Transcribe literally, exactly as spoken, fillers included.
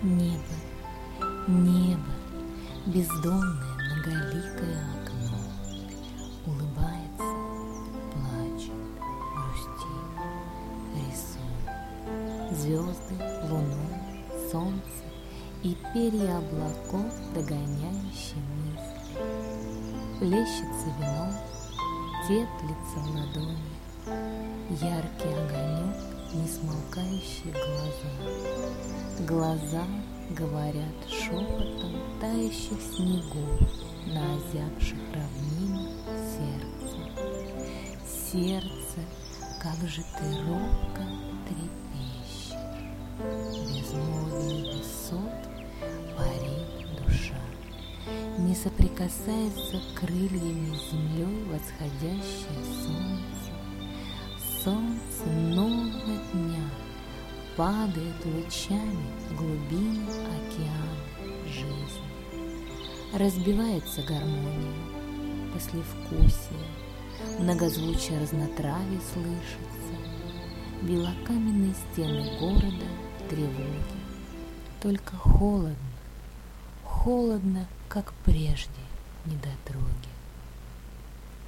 Небо, небо, бездонное многоликое окно, улыбается, плачет, грустит, рисует звезды, луну, солнце и перья облаков, догоняющие мысли. Плещется вино, теплится в ладони, яркий огонек, несмолкающие глаза. Глаза говорят шепотом тающих снегов на озябших равнинах сердца. Сердце, как же ты робко трепещешь, безмолвных высот парит душа, не соприкасается крыльями с землей восходящее солнце. Солнце нового дня падает лучами в глубины океана жизни. Разбивается гармония, послевкусие, многозвучие разнотравий слышится, белокаменные стены города тревоги. Только холодно, холодно, как прежде, недотроги.